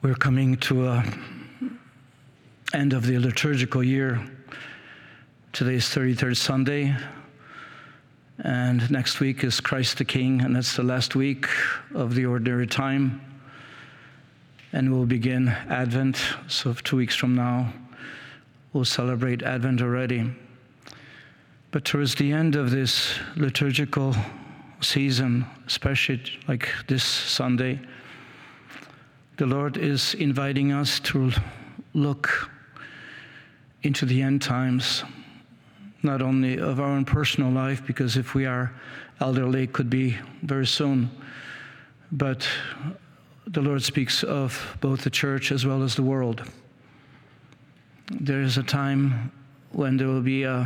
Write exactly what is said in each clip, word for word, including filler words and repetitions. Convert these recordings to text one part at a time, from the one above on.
We're coming to a end of the liturgical year. Today is thirty-third Sunday, and next week is Christ the King, and that's the last week of the ordinary time. And we'll begin Advent, so two weeks from now, we'll celebrate Advent already. But towards the end of this liturgical season, especially like this Sunday, the Lord is inviting us to look into the end times, not only of our own personal life, because if we are elderly, it could be very soon, but the Lord speaks of both the church as well as the world. There is a time when there will be a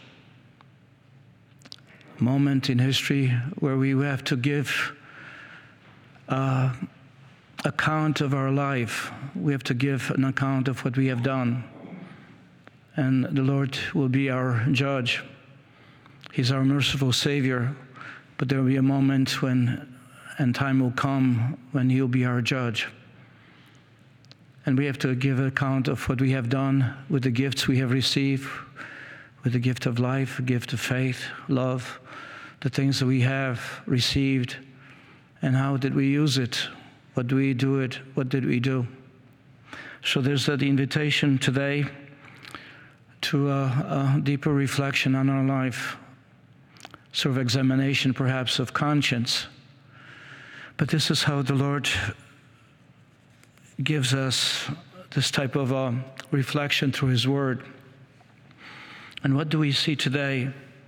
moment in history where we have to give uh, account of our life. We have to give an account of what we have done. And the Lord will be our judge. He's our merciful Savior. But there will be a moment when, and time will come when He'll be our judge. And we have to give account of what we have done with the gifts we have received, with the gift of life, the gift of faith, love, the things that we have received, and how did we use it? What do we do it? What did we do? So there's that invitation today to a, a deeper reflection on our life, sort of examination perhaps of conscience. But this is how the Lord gives us this type of uh, reflection through His Word. And what do we see today?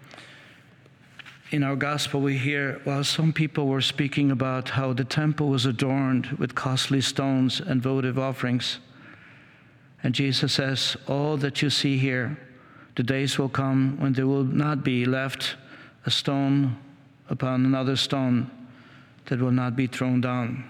In our gospel we hear, while some people were speaking about how the temple was adorned with costly stones and votive offerings, and Jesus says, all that you see here, the days will come when there will not be left a stone upon another stone that will not be thrown down.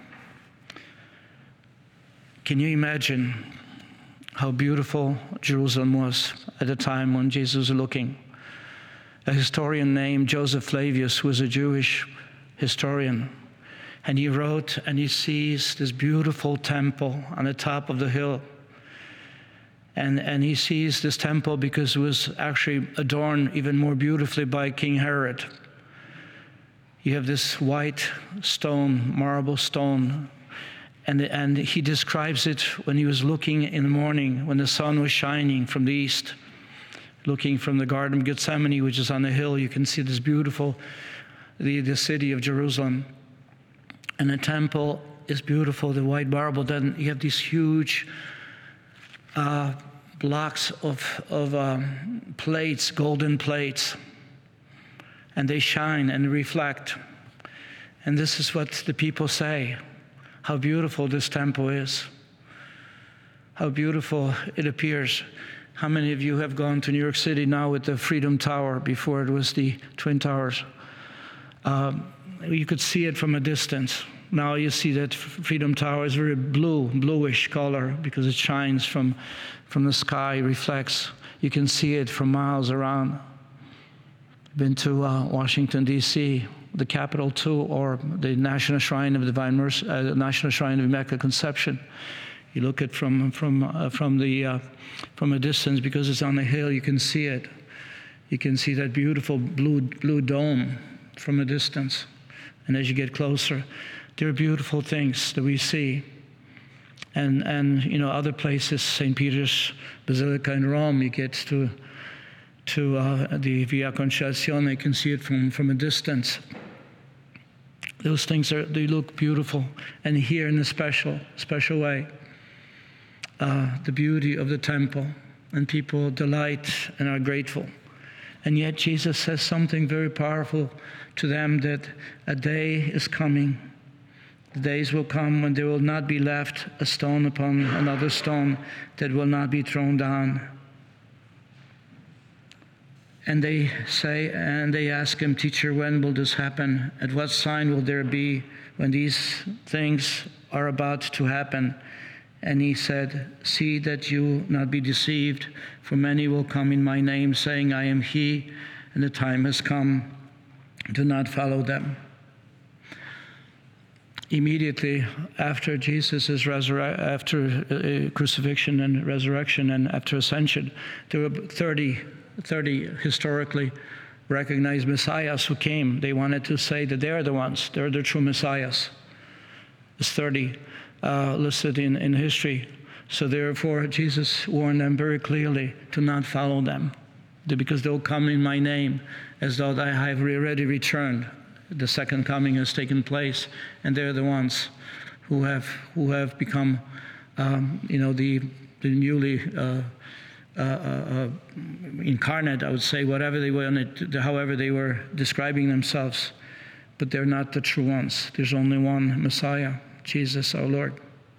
Can you imagine how beautiful Jerusalem was at the time when Jesus was looking? A historian named Joseph Flavius was a Jewish historian, and he wrote, and he sees this beautiful temple on the top of the hill. And, and he sees this temple because it was actually adorned even more beautifully by King Herod. You have this white stone, marble stone, and, and he describes it when he was looking in the morning, when the sun was shining from the east, looking from the Garden of Gethsemane, which is on the hill. You can see this beautiful, the, the city of Jerusalem. And the temple is beautiful, the white marble. Then you have these huge uh, blocks of, of um, plates, golden plates. And they shine and reflect. And this is what the people say, how beautiful this temple is, how beautiful it appears. How many of you have gone to New York City now with the Freedom Tower, before it was the Twin Towers? Um, you could see it from a distance. Now you see that Freedom Tower is very blue, bluish color, because it shines from, from the sky, reflects. You can see it from miles around. Been to uh, Washington, D C, the Capitol too, or the National Shrine of Divine Mercy, uh, National Shrine of Immaculate Conception. You look at from from uh, from the uh, from a distance, because it's on the hill. You can see it. You can see that beautiful blue blue dome from a distance, and as you get closer, there are beautiful things that we see. And and you know, other places, Saint Peter's Basilica in Rome, you get to to uh, the Via Conciliazione. You can see it from from a distance. Those things are they look beautiful, and here in a special special way. Uh, the beauty of the temple, and people delight and are grateful. And yet Jesus says something very powerful to them, that a day is coming. The days will come when there will not be left a stone upon another stone that will not be thrown down. And they say, and they ask him, Teacher, when will this happen? At what sign will there be when these things are about to happen? And he said, see that you not be deceived, for many will come in my name, saying, I am he, and the time has come. Do not follow them. immediately after Jesus' resurre- after uh, crucifixion and resurrection and after ascension, there were thirty, thirty historically recognized messiahs who came. They wanted to say that they're the ones, they're the true messiahs. There's thirty uh, listed in, in history. So therefore, Jesus warned them very clearly to not follow them, because they'll come in my name as though I have already returned. The second coming has taken place, and they're the ones who have who have become, um, you know, the the newly uh, uh, uh, incarnate. I would say whatever they wanted, however they were describing themselves, but they're not the true ones. There's only one Messiah, Jesus our Lord.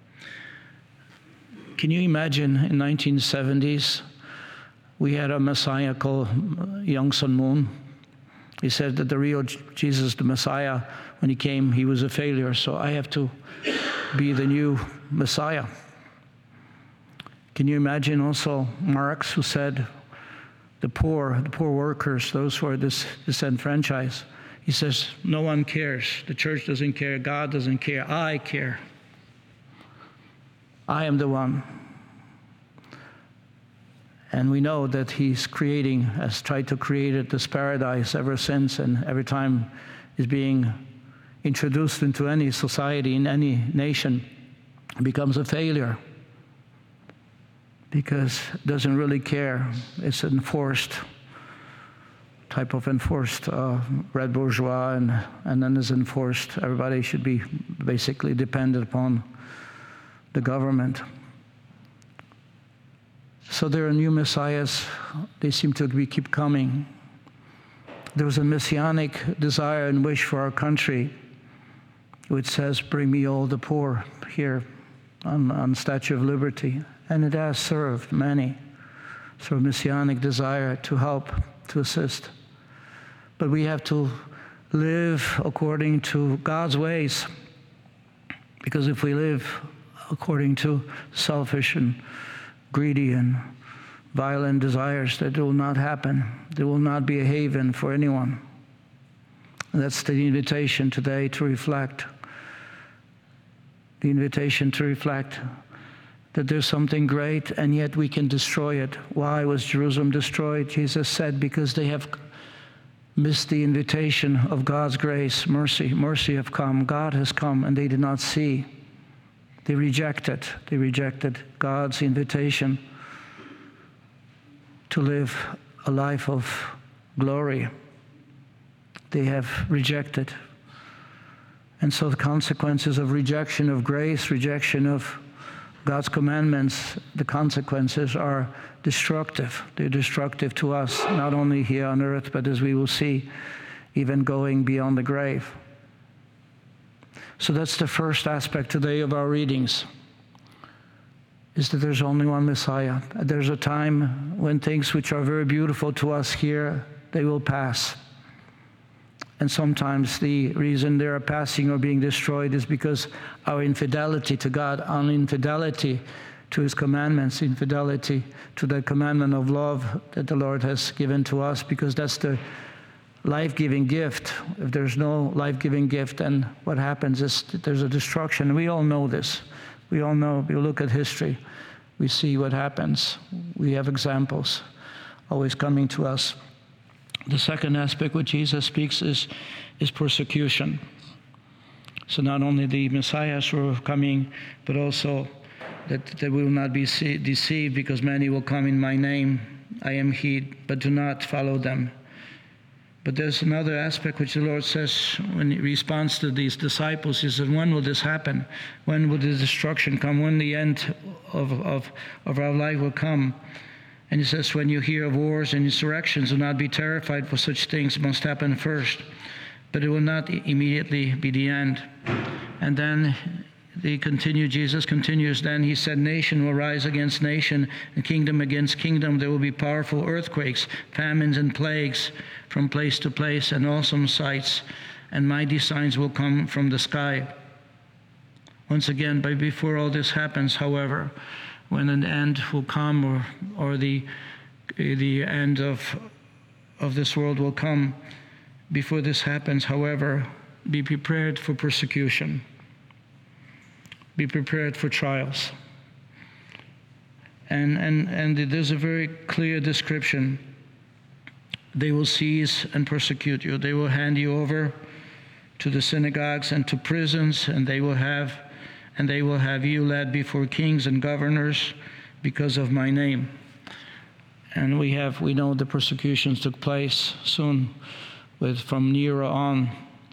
Can you imagine in nineteen seventies, we had a Messiah called Young Sun Moon. He said that the real Jesus, the Messiah, when he came, he was a failure, so I have to be the new Messiah. Can you imagine also Marx, who said the poor, the poor workers, those who are dis- disenfranchised, he says, no one cares. The church doesn't care. God doesn't care. I care. I am the one. And we know that he's creating, has tried to create this paradise ever since, and every time is being introduced into any society, in any nation, it becomes a failure because it doesn't really care. It's enforced, type of enforced uh, red bourgeois, and, and then is enforced. Everybody should be basically dependent upon the government. So there are new messiahs. They seem to be keep coming. There was a messianic desire and wish for our country, which says, bring me all the poor here on, on Statue of Liberty. And it has served many. So a messianic desire to help, to assist. But we have to live according to God's ways. Because if we live according to selfish and greedy and violent desires, that will not happen. There will not be a haven for anyone. And that's the invitation today, to reflect. The invitation to reflect that there's something great, and yet we can destroy it. Why was Jerusalem destroyed? Jesus said, because they have missed the invitation of God's grace, mercy. Mercy have come. God has come, and they did not see. They rejected. They rejected God's invitation to live a life of glory. They have rejected. And so the consequences of rejection of grace, rejection of God's commandments, the consequences are destructive. They're destructive to us, not only here on earth, but as we will see, even going beyond the grave. So that's the first aspect today of our readings, is that there's only one Messiah. There's a time when things which are very beautiful to us here, they will pass. And sometimes the reason they are passing or being destroyed is because our infidelity to God, our infidelity to His commandments, infidelity to the commandment of love that the Lord has given to us, because that's the life-giving gift. If there's no life-giving gift, then what happens is that there's a destruction. We all know this. We all know. We look at history. We see what happens. We have examples always coming to us. The second aspect which Jesus speaks is, is persecution. So not only the messiahs were coming, but also that they will not be deceived, because many will come in my name. I am he, but do not follow them. But there's another aspect which the Lord says when He responds to these disciples. He said, when will this happen? When will the destruction come? When the end of, of, of our life will come? And He says, when you hear of wars and insurrections, do not be terrified, for such things must happen first. But it will not immediately be the end. And then they continue, Jesus continues, then He said, nation will rise against nation, and kingdom against kingdom. There will be powerful earthquakes, famines, and plagues from place to place, and awesome sights, and mighty signs will come from the sky. Once again, but before all this happens, however, when an end will come, or or the the end of of this world will come, before this happens, however, be prepared for persecution. Be prepared for trials. And, and, and there's a very clear description. They will seize and persecute you. They will hand you over to the synagogues and to prisons, and they will have and they will have you led before kings and governors because of my name. And we have we know the persecutions took place soon, with from Nero on,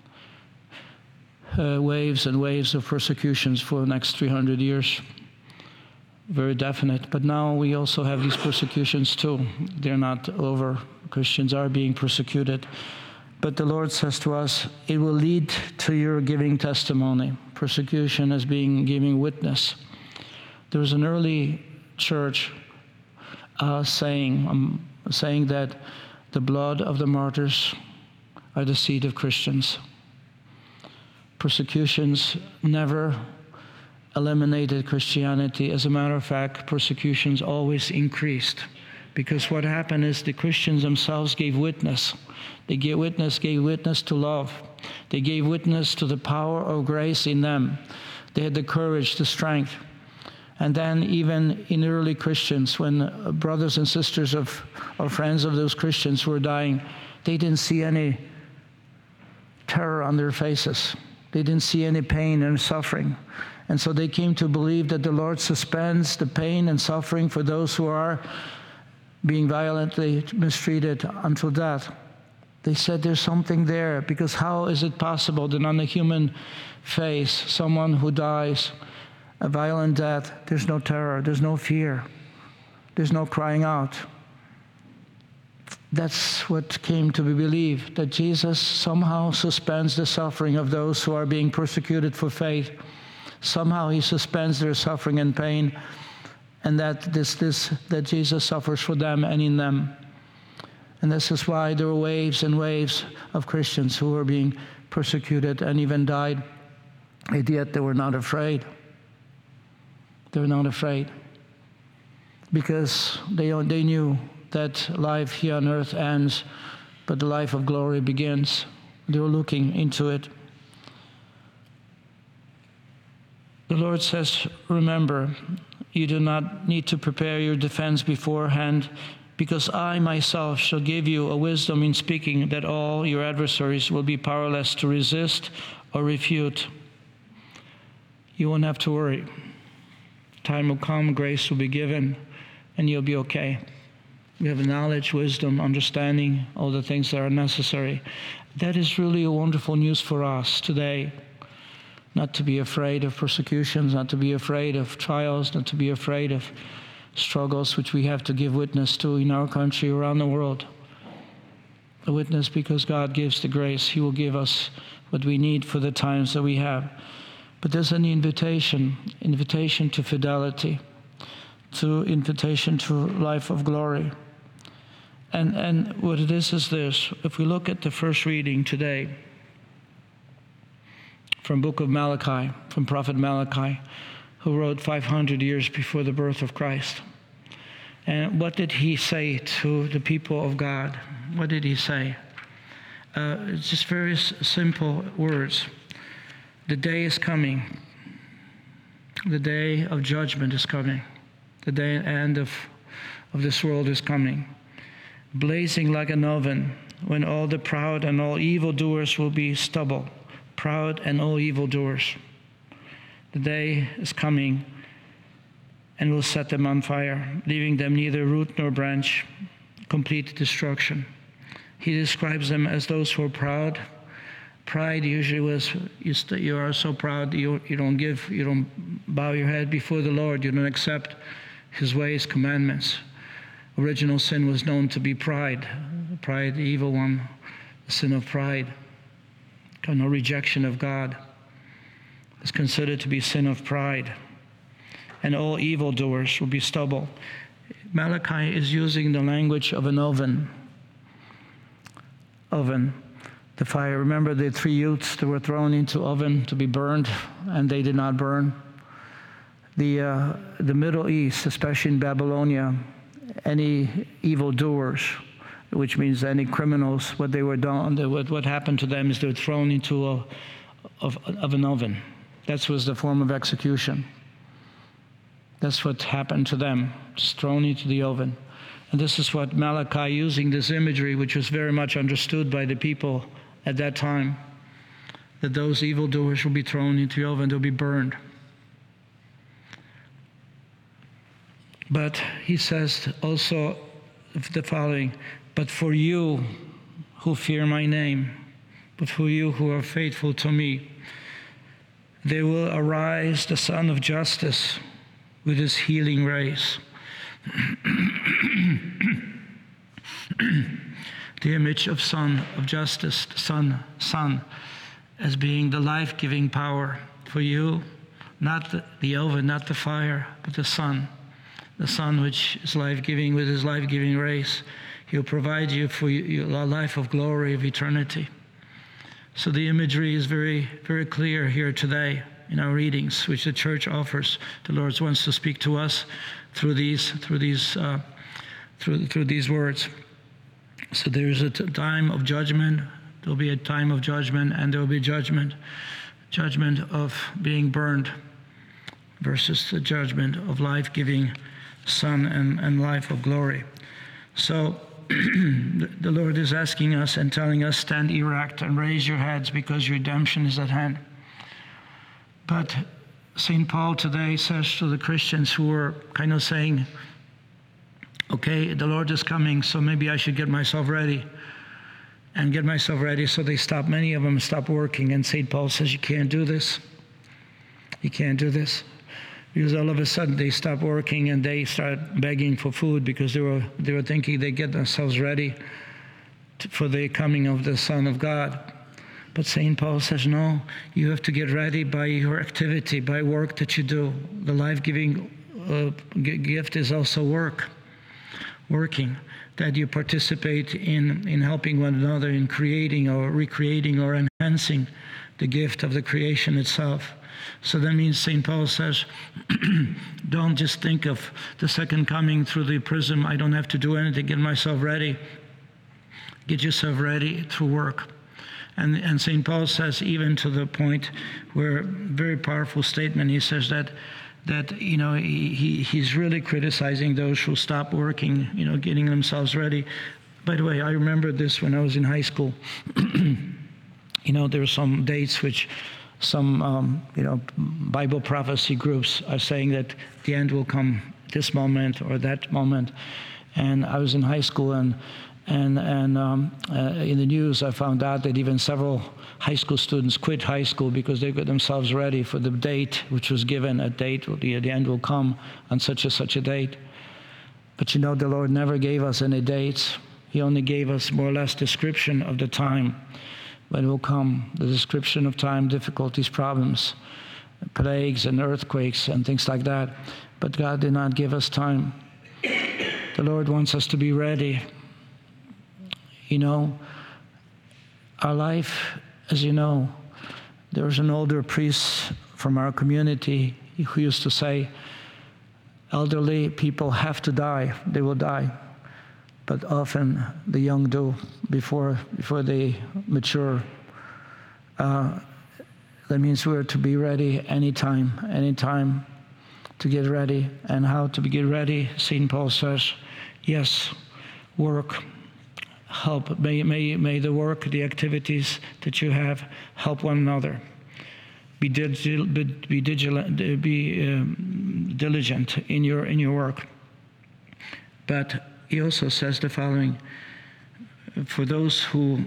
uh, waves and waves of persecutions for the next three hundred years. Very definite. But now we also have these persecutions too. They're not over. Christians are being persecuted. But the Lord says to us, it will lead to your giving testimony. Persecution as being giving witness. There was an early church uh, saying, um, saying that the blood of the martyrs are the seed of Christians. Persecutions never eliminated Christianity. As a matter of fact, persecutions always increased. Because what happened is the Christians themselves gave witness. They gave witness, gave witness to love. They gave witness to the power of grace in them. They had the courage, the strength. And then even in early Christians, when brothers and sisters of, or friends of those Christians were dying, they didn't see any terror on their faces. They didn't see any pain and suffering. And so they came to believe that the Lord suspends the pain and suffering for those who are being violently mistreated until death. They said there's something there, because how is it possible that on the human face, someone who dies a violent death, there's no terror, there's no fear, there's no crying out. That's what came to be believed, that Jesus somehow suspends the suffering of those who are being persecuted for faith. Somehow he suspends their suffering and pain, and that this, this, that Jesus suffers for them and in them. And this is why there were waves and waves of Christians who were being persecuted and even died, and yet they were not afraid. They were not afraid because they, they knew that life here on earth ends, but the life of glory begins. They were looking into it. The Lord says, remember, you do not need to prepare your defense beforehand, because I myself shall give you a wisdom in speaking that all your adversaries will be powerless to resist or refute. You won't have to worry. Time will come, grace will be given, and you'll be okay. We have knowledge, wisdom, understanding, all the things that are necessary. That is really a wonderful news for us today. Not to be afraid of persecutions, not to be afraid of trials, not to be afraid of struggles which we have to give witness to in our country, around the world. A witness because God gives the grace. He will give us what we need for the times that we have. But there's an invitation, invitation to fidelity, to invitation to life of glory. And, and what it is is this. If we look at the first reading today, from book of Malachi, from prophet Malachi, who wrote five hundred years before the birth of Christ. And what did he say to the people of God? What did he say? Uh, it's just very s- simple words. The day is coming. The day of judgment is coming. The day end of, of this world is coming. Blazing like an oven, when all the proud and all evildoers will be stubble. Proud and all evildoers. The day is coming and will set them on fire, leaving them neither root nor branch, complete destruction. He describes them as those who are proud. Pride usually was, you, st- you are so proud, you, you don't give, you don't bow your head before the Lord, you don't accept his ways, commandments. Original sin was known to be pride. Pride, the evil one, the sin of pride. No rejection of God. Is considered to be sin of pride. And all evildoers will be stubble. Malachi is using the language of an oven. Oven. The fire. Remember the three youths that were thrown into oven to be burned, and they did not burn. The, uh, the Middle East, especially in Babylonia, any evildoers, which means any criminals, what they were done, what, what happened to them is they were thrown into a, of, of an oven. That was the form of execution. That's what happened to them, just thrown into the oven. And this is what Malachi, using this imagery, which was very much understood by the people at that time, that those evildoers will be thrown into the oven, they'll be burned. But he says also the following, but for you who fear my name, but for you who are faithful to me, there will arise the Son of Justice with his healing rays. The image of Son of Justice, the Son, Son, as being the life-giving power for you, not the, the oven, not the fire, but the Son. The Son which is life-giving with his life-giving rays. He'll provide you for you, a life of glory, of eternity. So the imagery is very, very clear here today in our readings, which the church offers. The Lord wants to speak to us through these, through these, uh, through through these words. So there is a t- time of judgment. There will be a time of judgment, and there will be judgment, judgment of being burned, versus the judgment of life-giving Son and, and life of glory. So the Lord is asking us and telling us, stand erect and raise your heads because redemption is at hand. But Saint Paul today says to the Christians who are kind of saying, okay, the Lord is coming, so maybe I should get myself ready and get myself ready. So they stop, many of them stop working. And Saint Paul says, you can't do this. You can't do this. Because all of a sudden they stop working and they start begging for food because they were they were thinking they get themselves ready to, for the coming of the Son of God. But Saint Paul says, no, you have to get ready by your activity, by work that you do. The life-giving uh, g- gift is also work, working, that you participate in, in helping one another, in creating or recreating or enhancing the gift of the creation itself. So that means Saint Paul says, don't just think of the second coming through the prism. I don't have to do anything, get myself ready. Get yourself ready through work. And, and Saint Paul says, even to the point where, very powerful statement, he says that, that you know, he, he he's really criticizing those who stop working, you know, getting themselves ready. By the way, I remember this when I was in high school. You know, there are some dates which some, um, you know, Bible prophecy groups are saying that the end will come this moment or that moment. And I was in high school, and and and um, uh, in the news I found out that even several high school students quit high school because they got themselves ready for the date which was given, a date, the, the end will come on such and such a date. But you know, the Lord never gave us any dates. He only gave us more or less description of the time when it will come, the description of time, difficulties, problems, plagues and earthquakes and things like that. But God did not give us time. The Lord wants us to be ready. You know, our life, as you know, there was an older priest from our community who used to say, elderly people have to die, they will die. But often the young do before before they mature. Uh, that means we're to be ready anytime, anytime to get ready. And how to get ready? Saint Paul says, yes, work, help. May, may, may the work, the activities that you have, help one another. Be, digil, be, be, diligent, be um, diligent in your in your work. But he also says the following, for those who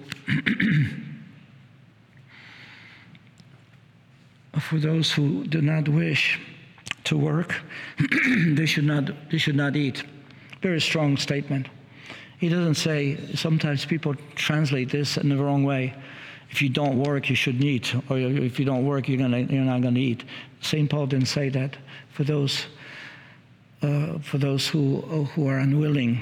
for those who do not wish to work, they should not they should not eat. Very strong statement. He doesn't say, sometimes people translate this in the wrong way. If you don't work, you shouldn't eat, or if you don't work, you're gonna you're not gonna eat. Saint Paul didn't say that. For those uh, for those who who are unwilling.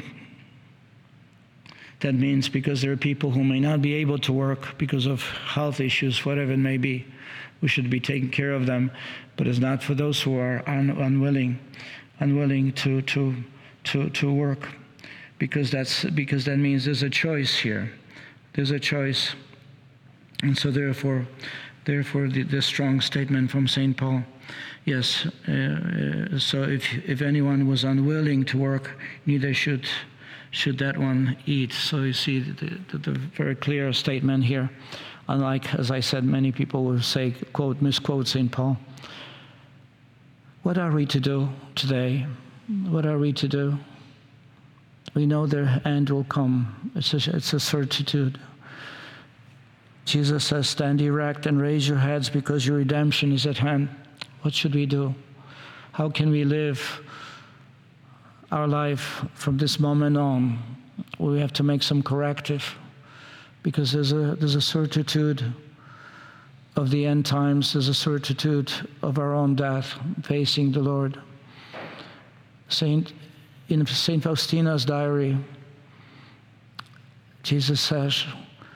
That means because there are people who may not be able to work because of health issues, whatever it may be. We should be taking care of them, but it's not for those who are un- unwilling, unwilling to to to to work, because that's because that means there's a choice here. There's a choice, and so therefore, Therefore, the, the strong statement from Saint Paul. Yes, uh, so if if anyone was unwilling to work, neither should should that one eat. So you see the, the, the very clear statement here. Unlike, as I said, many people will say, quote, misquote Saint Paul. What are we to do today? What are we to do? We know their end will come. It's a, it's a certitude. Jesus says, stand erect and raise your heads because your redemption is at hand. What should we do? How can we live our life from this moment on? We have to make some corrective because there's a, there's a certitude of the end times. There's a certitude of our own death facing the Lord. Saint, in Saint Faustina's diary, Jesus says,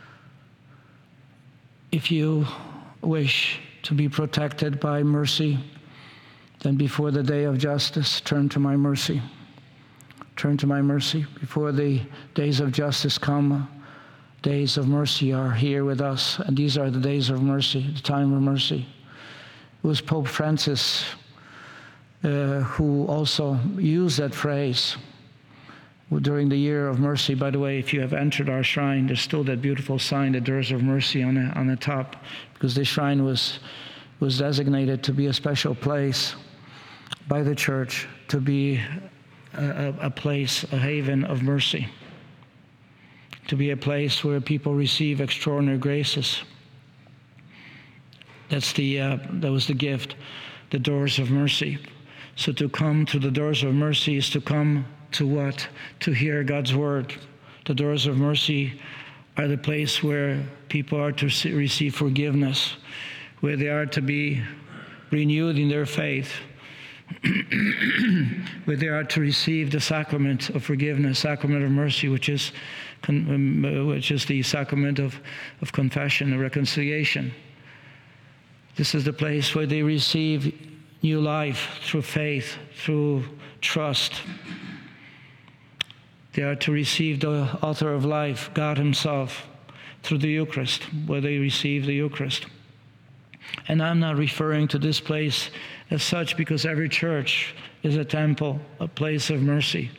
if you wish to be protected by mercy, then before the day of justice, turn to my mercy. Turn to my mercy. Before the days of justice come, days of mercy are here with us, and these are the days of mercy, the time of mercy. It was Pope Francis uh, who also used that phrase during the year of mercy. By the way, if you have entered our shrine, there's still that beautiful sign, the Doors of Mercy, on the, on the top, because this shrine was, was designated to be a special place by the Church, to be a, a place, a haven of mercy, to be a place where people receive extraordinary graces. That's the, uh, that was the gift, the Doors of Mercy. So to come to the Doors of Mercy is to come to what? To hear God's word. The Doors of Mercy are the place where people are to receive forgiveness, where they are to be renewed in their faith, where they are to receive the sacrament of forgiveness, sacrament of mercy, which is which is the sacrament of, of confession and reconciliation. This is the place where they receive new life through faith, through trust. They are to receive the author of life, God himself, through the Eucharist, where they receive the Eucharist. And I'm not referring to this place as such because every church is a temple, a place of mercy.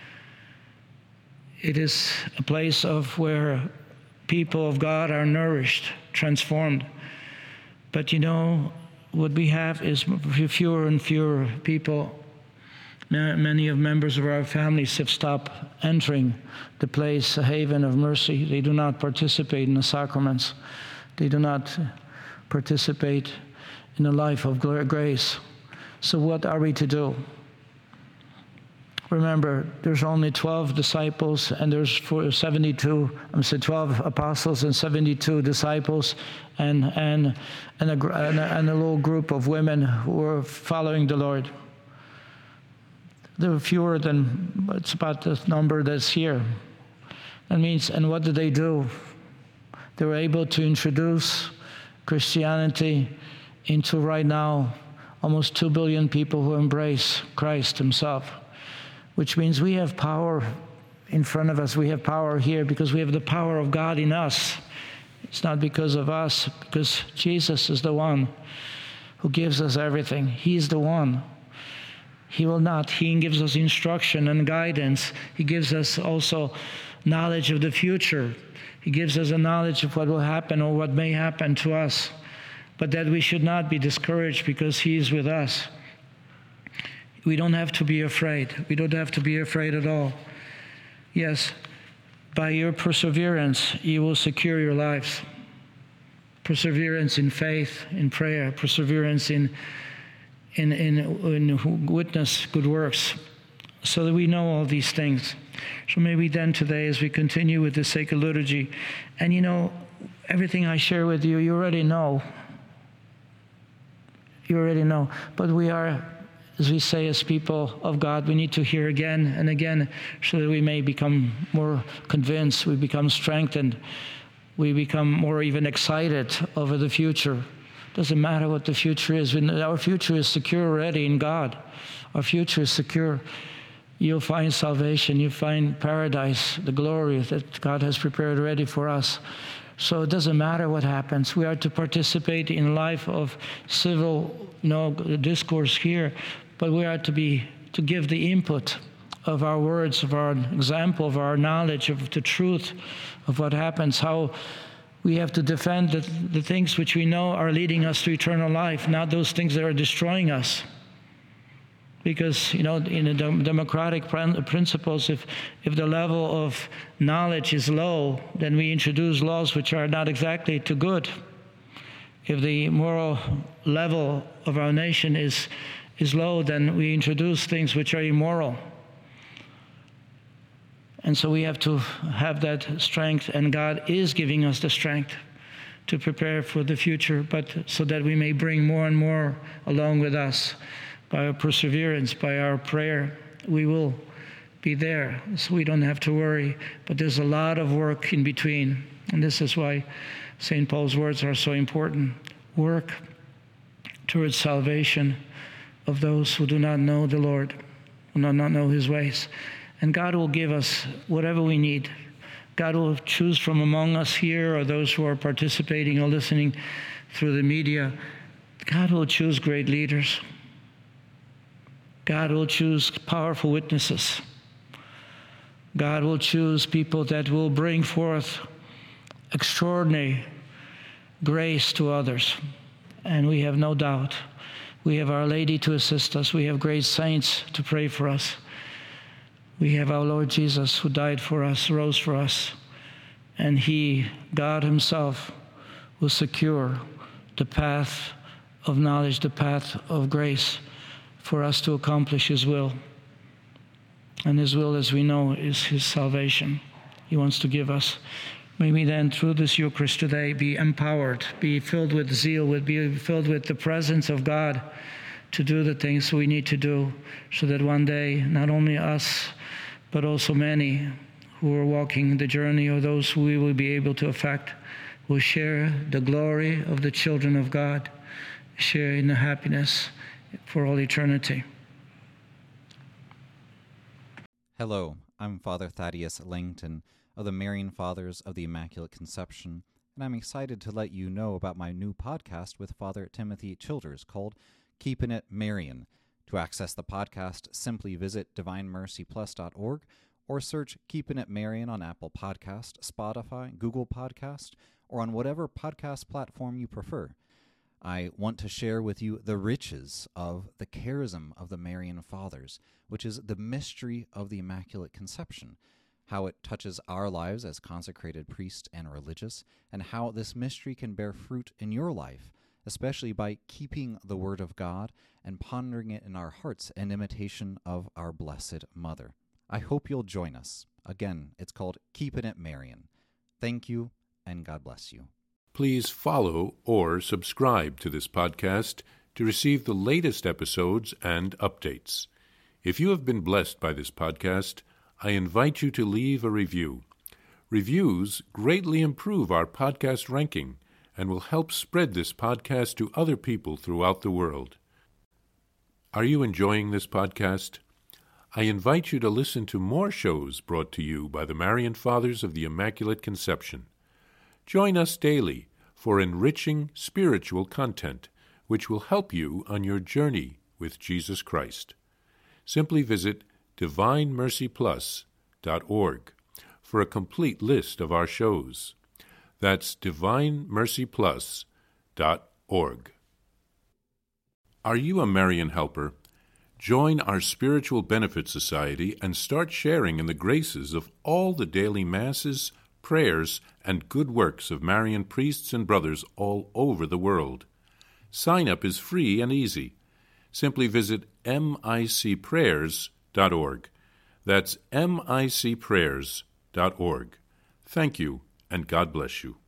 It is a place of where people of God are nourished, transformed. But you know, what we have is fewer and fewer people. Many of members of our families have stopped entering the place, a haven of mercy. They do not participate in the sacraments. They do not participate in a life of grace. So what are we to do? Remember, there's only twelve disciples, and there's seventy-two, I'm sorry, twelve apostles and seventy-two disciples, and and and a, and a, and a little group of women who were following the Lord. There were fewer than, it's about the number that's here. That means, and what did they do? They were able to introduce Christianity into right now almost two billion people who embrace Christ himself, which means we have power in front of us. We have power here because we have the power of God in us. It's not because of us, because Jesus is the one who gives us everything. He's the one. He will not. He gives us instruction and guidance. He gives us also knowledge of the future. He gives us a knowledge of what will happen or what may happen to us. But that we should not be discouraged because he is with us. We don't have to be afraid. We don't have to be afraid at all. Yes, by your perseverance, you will secure your lives. Perseverance in faith, in prayer, perseverance in In, in, in witness good works, so that we know all these things. So maybe then today, as we continue with the sacred liturgy, and you know, everything I share with you, you already know. You already know. But we are, as we say as people of God, we need to hear again and again so that we may become more convinced, we become strengthened, we become more even excited over the future. Doesn't matter what the future is. Our future is secure already in God. Our future is secure. You'll find salvation. You'll find paradise, the glory that God has prepared already for us. So it doesn't matter what happens. We are to participate in life of civil, you know, discourse here, but we are to be to give the input of our words, of our example, of our knowledge, of the truth of what happens, how we have to defend the, the things which we know are leading us to eternal life, not those things that are destroying us. Because, you know, in the democratic principles, if, if the level of knowledge is low, then we introduce laws which are not exactly too good. If the moral level of our nation is, is low, then we introduce things which are immoral. And so we have to have that strength, and God is giving us the strength to prepare for the future, but so that we may bring more and more along with us. By our perseverance, by our prayer, we will be there, so we don't have to worry. But there's a lot of work in between, and this is why Saint Paul's words are so important. Work towards salvation of those who do not know the Lord, who do not know His ways. And God will give us whatever we need. God will choose from among us here, or those who are participating or listening through the media. God will choose great leaders. God will choose powerful witnesses. God will choose people that will bring forth extraordinary grace to others. And we have no doubt. We have Our Lady to assist us. We have great saints to pray for us. We have our Lord Jesus, who died for us, rose for us. And He, God Himself, will secure the path of knowledge, the path of grace, for us to accomplish His will. And His will, as we know, is His salvation. He wants to give us. May we then, through this Eucharist today, be empowered, be filled with zeal, with, be filled with the presence of God to do the things we need to do, so that one day, not only us, but also many who are walking the journey, or those who we will be able to affect, will share the glory of the children of God, share in the happiness for all eternity. Hello, I'm Father Thaddeus Langton of the Marian Fathers of the Immaculate Conception, and I'm excited to let you know about my new podcast with Father Timothy Childers called Keeping It Marian. To access the podcast, simply visit divine mercy plus dot org or search Keeping It Marian on Apple Podcast, Spotify, Google Podcast, or on whatever podcast platform you prefer. I want to share with you the riches of the charism of the Marian Fathers, which is the mystery of the Immaculate Conception, how it touches our lives as consecrated priests and religious, and how this mystery can bear fruit in your life, especially by keeping the Word of God and pondering it in our hearts in imitation of our Blessed Mother. I hope you'll join us. Again, it's called Keeping It Marian. Thank you, and God bless you. Please follow or subscribe to this podcast to receive the latest episodes and updates. If you have been blessed by this podcast, I invite you to leave a review. Reviews greatly improve our podcast ranking and will help spread this podcast to other people throughout the world. Are you enjoying this podcast? I invite you to listen to more shows brought to you by the Marian Fathers of the Immaculate Conception. Join us daily for enriching spiritual content, which will help you on your journey with Jesus Christ. Simply visit divine mercy plus dot org for a complete list of our shows. That's divine mercy plus dot org. Are you a Marian helper? Join our Spiritual Benefit Society and start sharing in the graces of all the daily masses, prayers, and good works of Marian priests and brothers all over the world. Sign up is free and easy. Simply visit m i c prayers dot org. That's m i c prayers dot org. Thank you, and God bless you.